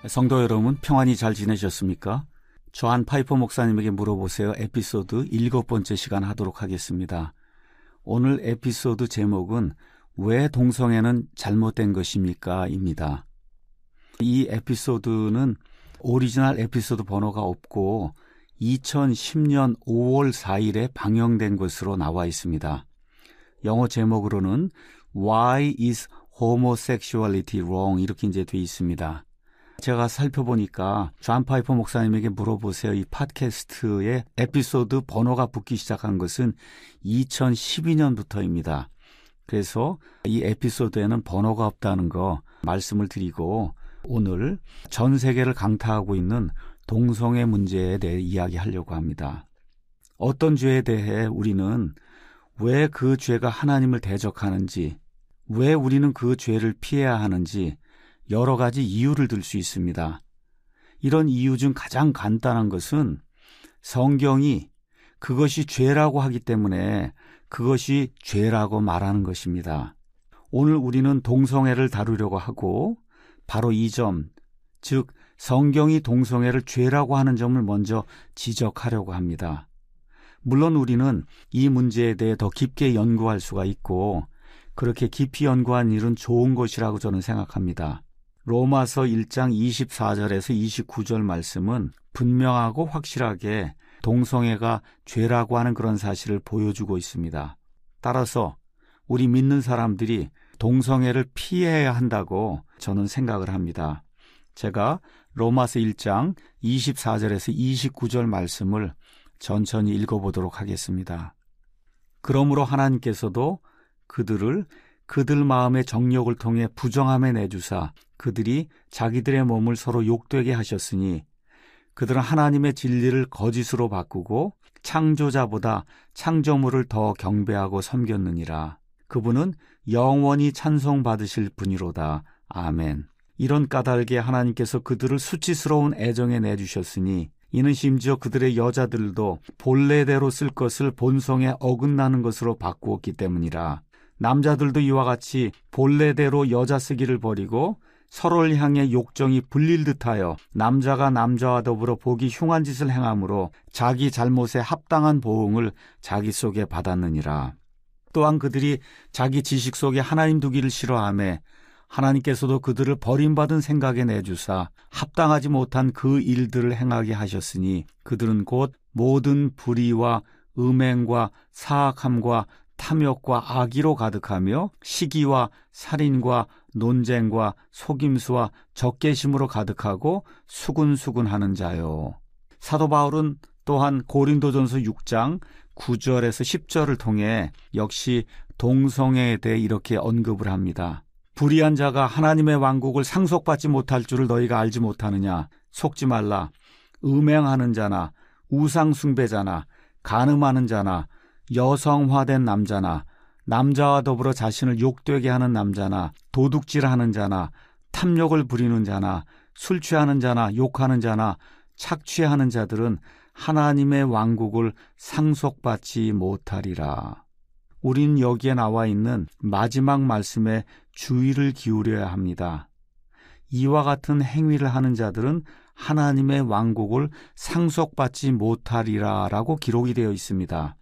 성도 여러분, 평안히 잘 지내셨습니까? 존 파이퍼 목사님에게 물어보세요. 에피소드 7번째 시간 하도록 하겠습니다. 오늘 에피소드 제목은 왜 동성애는 잘못된 것입니까? 입니다. 이 에피소드는 오리지널 에피소드 번호가 없고 2010년 5월 4일에 방영된 것으로 나와 있습니다. 영어 제목으로는 Why is homosexuality wrong? 이렇게 이제 돼 있습니다. 제가 살펴보니까 존 파이퍼 목사님에게 물어보세요. 이 팟캐스트의 에피소드 번호가 붙기 시작한 것은 2012년부터입니다. 그래서 이 에피소드에는 번호가 없다는 거 말씀을 드리고 오늘 전 세계를 강타하고 있는 동성애 문제에 대해 이야기하려고 합니다. 어떤 죄에 대해 우리는 왜 그 죄가 하나님을 대적하는지, 왜 우리는 그 죄를 피해야 하는지 여러 가지 이유를 들 수 있습니다. 이런 이유 중 가장 간단한 것은 성경이 그것이 죄라고 하기 때문에 그것이 죄라고 말하는 것입니다. 오늘 우리는 동성애를 다루려고 하고 바로 이 점, 즉 성경이 동성애를 죄라고 하는 점을 먼저 지적하려고 합니다. 물론 우리는 이 문제에 대해 더 깊게 연구할 수가 있고 그렇게 깊이 연구한 일은 좋은 것이라고 저는 생각합니다. 로마서 1장 24절에서 29절 말씀은 분명하고 확실하게 동성애가 죄라고 하는 그런 사실을 보여주고 있습니다. 따라서 우리 믿는 사람들이 동성애를 피해야 한다고 저는 생각을 합니다. 제가 로마서 1장 24절에서 29절 말씀을 천천히 읽어보도록 하겠습니다. 그러므로 하나님께서도 그들을 그들 마음의 정욕을 통해 부정함에 내주사 그들이 자기들의 몸을 서로 욕되게 하셨으니 그들은 하나님의 진리를 거짓으로 바꾸고 창조자보다 창조물을 더 경배하고 섬겼느니라. 그분은 영원히 찬송받으실 분이로다. 아멘. 이런 까닭에 하나님께서 그들을 수치스러운 애정에 내주셨으니 이는 심지어 그들의 여자들도 본래대로 쓸 것을 본성에 어긋나는 것으로 바꾸었기 때문이라. 남자들도 이와 같이 본래대로 여자 쓰기를 버리고 서로를 향해 욕정이 불릴 듯하여 남자가 남자와 더불어 보기 흉한 짓을 행함으로 자기 잘못에 합당한 보응을 자기 속에 받았느니라. 또한 그들이 자기 지식 속에 하나님 두기를 싫어하매 하나님께서도 그들을 버림받은 생각에 내주사 합당하지 못한 그 일들을 행하게 하셨으니 그들은 곧 모든 불의와 음행과 사악함과 탐욕과 악의로 가득하며 시기와 살인과 논쟁과 속임수와 적개심으로 가득하고 수군수군하는 자요. 사도 바울은 또한 고린도전서 6장 9절에서 10절을 통해 역시 동성애에 대해 이렇게 언급을 합니다. 불의한 자가 하나님의 왕국을 상속받지 못할 줄을 너희가 알지 못하느냐. 속지 말라. 음행하는 자나 우상 숭배자나 간음하는 자나 여성화된 남자나 남자와 더불어 자신을 욕되게 하는 남자나 도둑질하는 자나 탐욕을 부리는 자나 술 취하는 자나 욕하는 자나 착취하는 자들은 하나님의 왕국을 상속받지 못하리라. 우린 여기에 나와 있는 마지막 말씀에 주의를 기울여야 합니다. 이와 같은 행위를 하는 자들은 하나님의 왕국을 상속받지 못하리라 라고 기록이 되어 있습니다.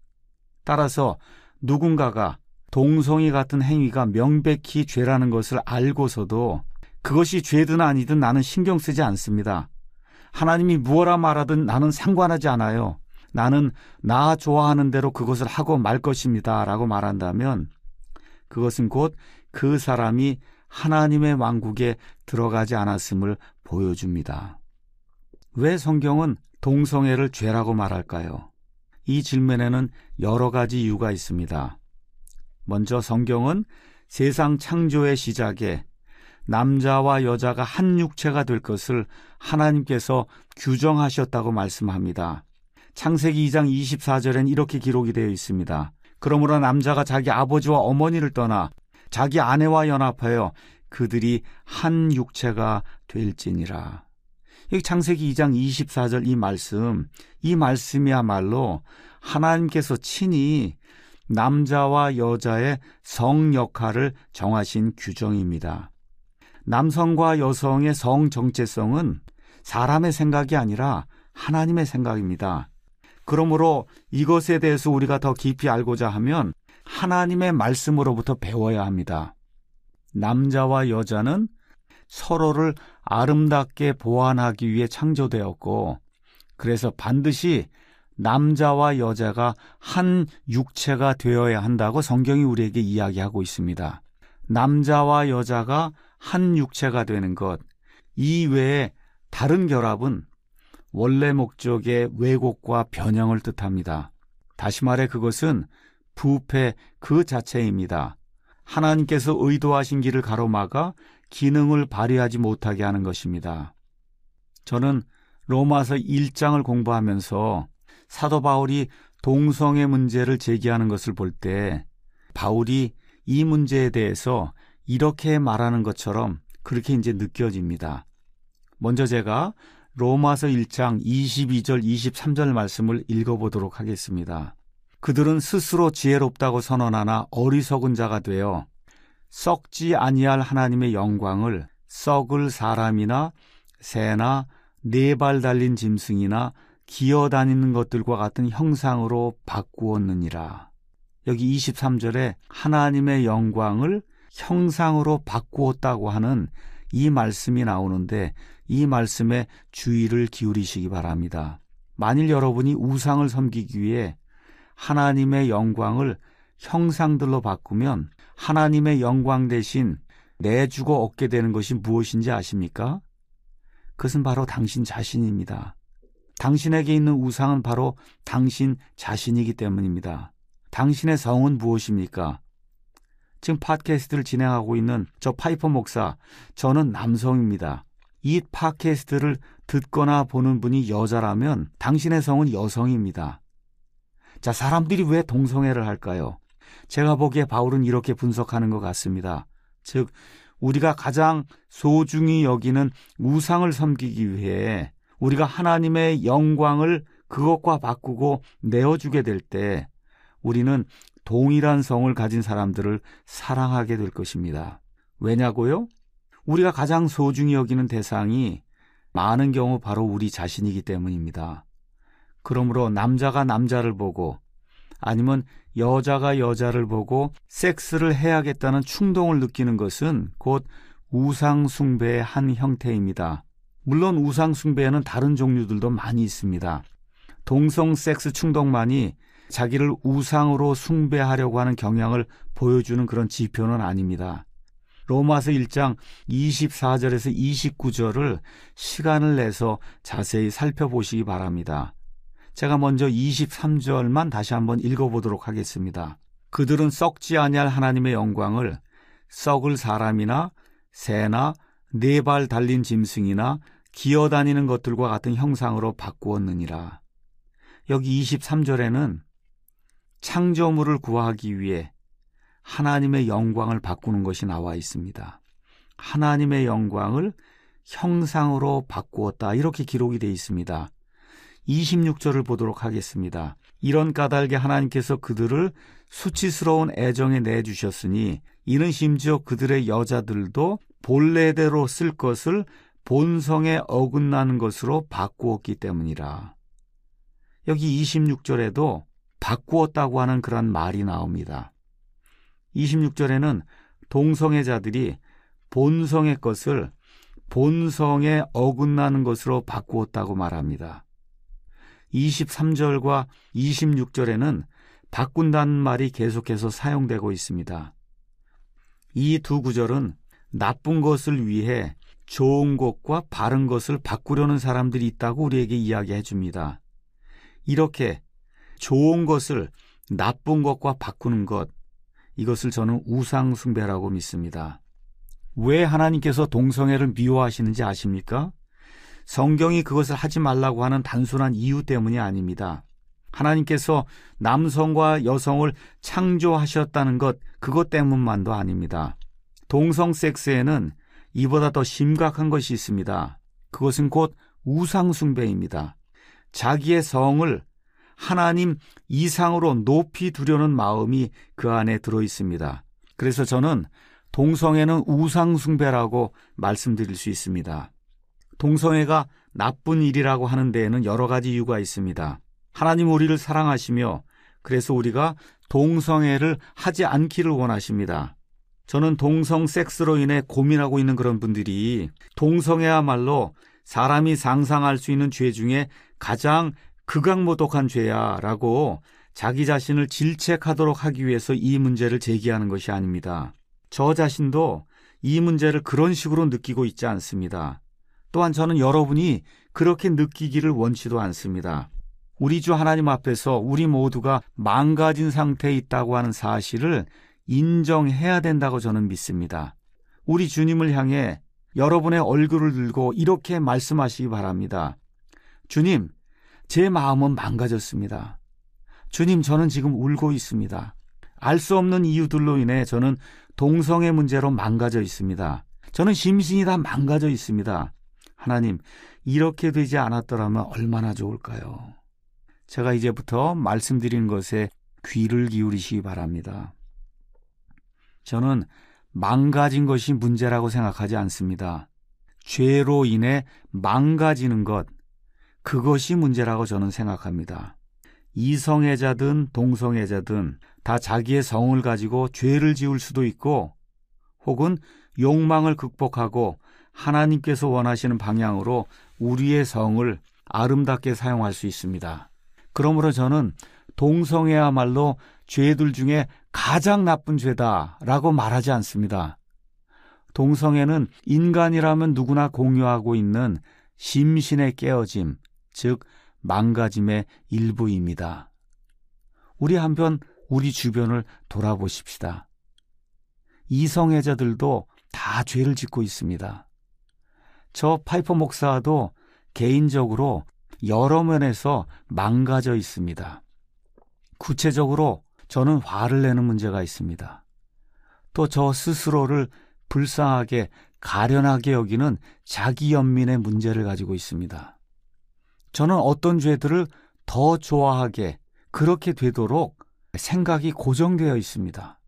따라서 누군가가 동성애 같은 행위가 명백히 죄라는 것을 알고서도 그것이 죄든 아니든 나는 신경 쓰지 않습니다. 하나님이 무엇라 말하든 나는 상관하지 않아요. 나는 나 좋아하는 대로 그것을 하고 말 것입니다 라고 말한다면 그것은 곧 그 사람이 하나님의 왕국에 들어가지 않았음을 보여줍니다. 왜 성경은 동성애를 죄라고 말할까요? 이 질문에는 여러 가지 이유가 있습니다. 먼저 성경은 세상 창조의 시작에 남자와 여자가 한 육체가 될 것을 하나님께서 규정하셨다고 말씀합니다. 창세기 2장 24절엔 이렇게 기록이 되어 있습니다. 그러므로 남자가 자기 아버지와 어머니를 떠나 자기 아내와 연합하여 그들이 한 육체가 될지니라. 여기 창세기 2장 24절 이 말씀이야말로 하나님께서 친히 남자와 여자의 성 역할을 정하신 규정입니다. 남성과 여성의 성 정체성은 사람의 생각이 아니라 하나님의 생각입니다. 그러므로 이것에 대해서 우리가 더 깊이 알고자 하면 하나님의 말씀으로부터 배워야 합니다. 남자와 여자는 서로를 아름답게 보완하기 위해 창조되었고, 그래서 반드시 남자와 여자가 한 육체가 되어야 한다고 성경이 우리에게 이야기하고 있습니다. 남자와 여자가 한 육체가 되는 것, 이 외에 다른 결합은 원래 목적의 왜곡과 변형을 뜻합니다. 다시 말해 그것은 부패 그 자체입니다. 하나님께서 의도하신 길을 가로막아 기능을 발휘하지 못하게 하는 것입니다. 저는 로마서 1장을 공부하면서 사도 바울이 동성애 문제를 제기하는 것을 볼 때 바울이 이 문제에 대해서 이렇게 말하는 것처럼 그렇게 이제 느껴집니다. 먼저 제가 로마서 1장 22절 23절 말씀을 읽어보도록 하겠습니다. 그들은 스스로 지혜롭다고 선언하나 어리석은 자가 되어 썩지 아니할 하나님의 영광을 썩을 사람이나 새나 네 발 달린 짐승이나 기어다니는 것들과 같은 형상으로 바꾸었느니라. 여기 23절에 하나님의 영광을 형상으로 바꾸었다고 하는 이 말씀이 나오는데 이 말씀에 주의를 기울이시기 바랍니다. 만일 여러분이 우상을 섬기기 위해 하나님의 영광을 형상들로 바꾸면 하나님의 영광 대신 내주고 얻게 되는 것이 무엇인지 아십니까? 그것은 바로 당신 자신입니다. 당신에게 있는 우상은 바로 당신 자신이기 때문입니다. 당신의 성은 무엇입니까? 지금 팟캐스트를 진행하고 있는 저 파이퍼 목사, 저는 남성입니다. 이 팟캐스트를 듣거나 보는 분이 여자라면 당신의 성은 여성입니다. 자, 사람들이 왜 동성애를 할까요? 제가 보기에 바울은 이렇게 분석하는 것 같습니다. 즉, 우리가 가장 소중히 여기는 우상을 섬기기 위해 우리가 하나님의 영광을 그것과 바꾸고 내어주게 될 때 우리는 동일한 성을 가진 사람들을 사랑하게 될 것입니다. 왜냐고요? 우리가 가장 소중히 여기는 대상이 많은 경우 바로 우리 자신이기 때문입니다. 그러므로 남자가 남자를 보고 아니면 여자가 여자를 보고 섹스를 해야겠다는 충동을 느끼는 것은 곧 우상숭배의 한 형태입니다. 물론 우상숭배에는 다른 종류들도 많이 있습니다. 동성 섹스 충동만이 자기를 우상으로 숭배하려고 하는 경향을 보여주는 그런 지표는 아닙니다. 로마서 1장 24절에서 29절을 시간을 내서 자세히 살펴보시기 바랍니다. 제가 먼저 23절만 다시 한번 읽어보도록 하겠습니다. 그들은 썩지 아니할 하나님의 영광을 썩을 사람이나 새나 네 발 달린 짐승이나 기어다니는 것들과 같은 형상으로 바꾸었느니라. 여기 23절에는 창조물을 구하기 위해 하나님의 영광을 바꾸는 것이 나와 있습니다. 하나님의 영광을 형상으로 바꾸었다, 이렇게 기록이 되어 있습니다. 26절을 보도록 하겠습니다. 이런 까닭에 하나님께서 그들을 수치스러운 애정에 내주셨으니 이는 심지어 그들의 여자들도 본래대로 쓸 것을 본성에 어긋나는 것으로 바꾸었기 때문이라. 여기 26절에도 바꾸었다고 하는 그런 말이 나옵니다. 26절에는 동성애자들이 본성의 것을 본성에 어긋나는 것으로 바꾸었다고 말합니다. 23절과 26절에는 바꾼다는 말이 계속해서 사용되고 있습니다. 이 두 구절은 나쁜 것을 위해 좋은 것과 바른 것을 바꾸려는 사람들이 있다고 우리에게 이야기해 줍니다. 이렇게 좋은 것을 나쁜 것과 바꾸는 것, 이것을 저는 우상숭배라고 믿습니다. 왜 하나님께서 동성애를 미워하시는지 아십니까? 성경이 그것을 하지 말라고 하는 단순한 이유 때문이 아닙니다. 하나님께서 남성과 여성을 창조하셨다는 것, 그것 때문만도 아닙니다. 동성 섹스에는 이보다 더 심각한 것이 있습니다. 그것은 곧 우상숭배입니다. 자기의 성을 하나님 이상으로 높이 두려는 마음이 그 안에 들어 있습니다. 그래서 저는 동성애는 우상숭배라고 말씀드릴 수 있습니다. 동성애가 나쁜 일이라고 하는 데에는 여러 가지 이유가 있습니다. 하나님 우리를 사랑하시며 그래서 우리가 동성애를 하지 않기를 원하십니다. 저는 동성 섹스로 인해 고민하고 있는 그런 분들이 동성애야말로 사람이 상상할 수 있는 죄 중에 가장 극악모독한 죄야 라고 자기 자신을 질책하도록 하기 위해서 이 문제를 제기하는 것이 아닙니다. 저 자신도 이 문제를 그런 식으로 느끼고 있지 않습니다. 또한 저는 여러분이 그렇게 느끼기를 원치도 않습니다. 우리 주 하나님 앞에서 우리 모두가 망가진 상태에 있다고 하는 사실을 인정해야 된다고 저는 믿습니다. 우리 주님을 향해 여러분의 얼굴을 들고 이렇게 말씀하시기 바랍니다. 주님, 제 마음은 망가졌습니다. 주님, 저는 지금 울고 있습니다. 알 수 없는 이유들로 인해 저는 동성애 문제로 망가져 있습니다. 저는 심신이 다 망가져 있습니다. 하나님, 이렇게 되지 않았더라면 얼마나 좋을까요? 제가 이제부터 말씀드리는 것에 귀를 기울이시기 바랍니다. 저는 망가진 것이 문제라고 생각하지 않습니다. 죄로 인해 망가지는 것, 그것이 문제라고 저는 생각합니다. 이성애자든 동성애자든 다 자기의 성을 가지고 죄를 지을 수도 있고 혹은 욕망을 극복하고 하나님께서 원하시는 방향으로 우리의 성을 아름답게 사용할 수 있습니다. 그러므로 저는 동성애야말로 죄들 중에 가장 나쁜 죄다라고 말하지 않습니다. 동성애는 인간이라면 누구나 공유하고 있는 심신의 깨어짐, 즉 망가짐의 일부입니다. 우리 한번 우리 주변을 돌아보십시다. 이성애자들도 다 죄를 짓고 있습니다. 저 파이퍼 목사도 개인적으로 여러 면에서 망가져 있습니다. 구체적으로 저는 화를 내는 문제가 있습니다. 또 저 스스로를 불쌍하게 가련하게 여기는 자기 연민의 문제를 가지고 있습니다. 저는 어떤 죄들을 더 좋아하게 그렇게 되도록 생각이 고정되어 있습니다.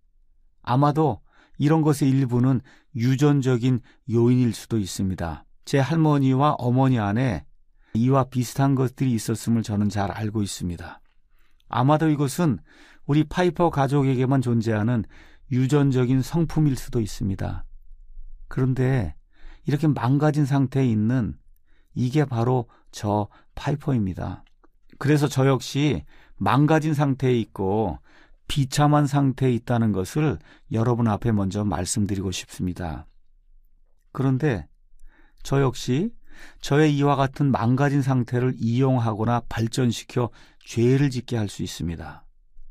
아마도 이런 것의 일부는 유전적인 요인일 수도 있습니다. 제 할머니와 어머니 안에 이와 비슷한 것들이 있었음을 저는 잘 알고 있습니다. 아마도 이것은 우리 파이퍼 가족에게만 존재하는 유전적인 성품일 수도 있습니다. 그런데 이렇게 망가진 상태에 있는 이게 바로 저 파이퍼입니다. 그래서 저 역시 망가진 상태에 있고 비참한 상태에 있다는 것을 여러분 앞에 먼저 말씀드리고 싶습니다. 그런데 저 역시 저의 이와 같은 망가진 상태를 이용하거나 발전시켜 죄를 짓게 할 수 있습니다.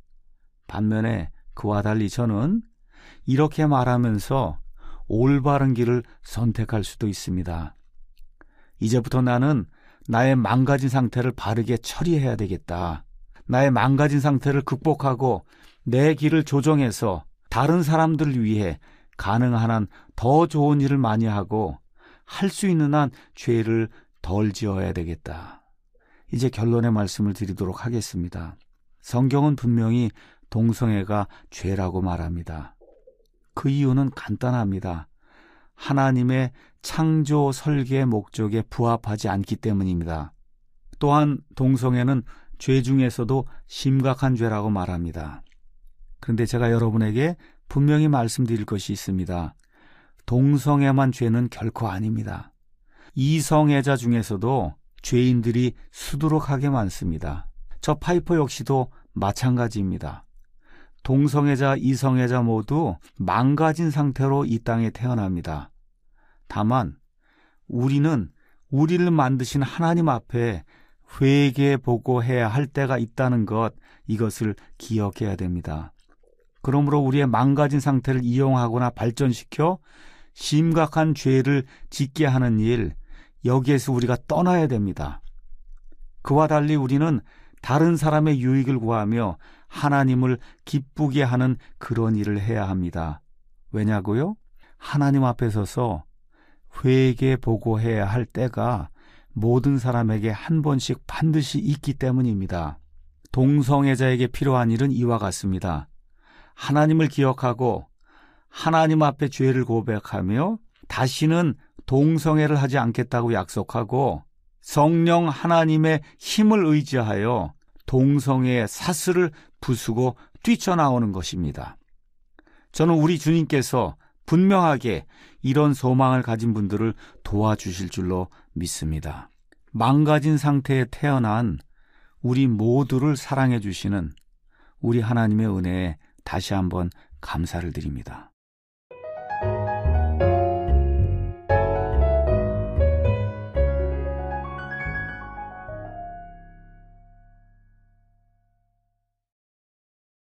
반면에 그와 달리 저는 이렇게 말하면서 올바른 길을 선택할 수도 있습니다. 이제부터 나는 나의 망가진 상태를 바르게 처리해야 되겠다. 나의 망가진 상태를 극복하고 내 길을 조정해서 다른 사람들을 위해 가능한 한 더 좋은 일을 많이 하고 할 수 있는 한 죄를 덜 지어야 되겠다. 이제 결론의 말씀을 드리도록 하겠습니다. 성경은 분명히 동성애가 죄라고 말합니다. 그 이유는 간단합니다. 하나님의 창조 설계 목적에 부합하지 않기 때문입니다. 또한 동성애는 죄 중에서도 심각한 죄라고 말합니다. 그런데 제가 여러분에게 분명히 말씀드릴 것이 있습니다. 동성애만 죄는 결코 아닙니다. 이성애자 중에서도 죄인들이 수두룩하게 많습니다. 저 파이퍼 역시도 마찬가지입니다. 동성애자, 이성애자 모두 망가진 상태로 이 땅에 태어납니다. 다만 우리는 우리를 만드신 하나님 앞에 회개보고 해야 할 때가 있다는 것, 이것을 기억해야 됩니다. 그러므로 우리의 망가진 상태를 이용하거나 발전시켜 심각한 죄를 짓게 하는 일, 여기에서 우리가 떠나야 됩니다. 그와 달리 우리는 다른 사람의 유익을 구하며 하나님을 기쁘게 하는 그런 일을 해야 합니다. 왜냐고요? 하나님 앞에 서서 회개 보고해야 할 때가 모든 사람에게 한 번씩 반드시 있기 때문입니다. 동성애자에게 필요한 일은 이와 같습니다. 하나님을 기억하고 하나님 앞에 죄를 고백하며 다시는 동성애를 하지 않겠다고 약속하고 성령 하나님의 힘을 의지하여 동성애의 사슬을 부수고 뛰쳐나오는 것입니다. 저는 우리 주님께서 분명하게 이런 소망을 가진 분들을 도와주실 줄로 믿습니다. 망가진 상태에 태어난 우리 모두를 사랑해 주시는 우리 하나님의 은혜에 다시 한번 감사를 드립니다.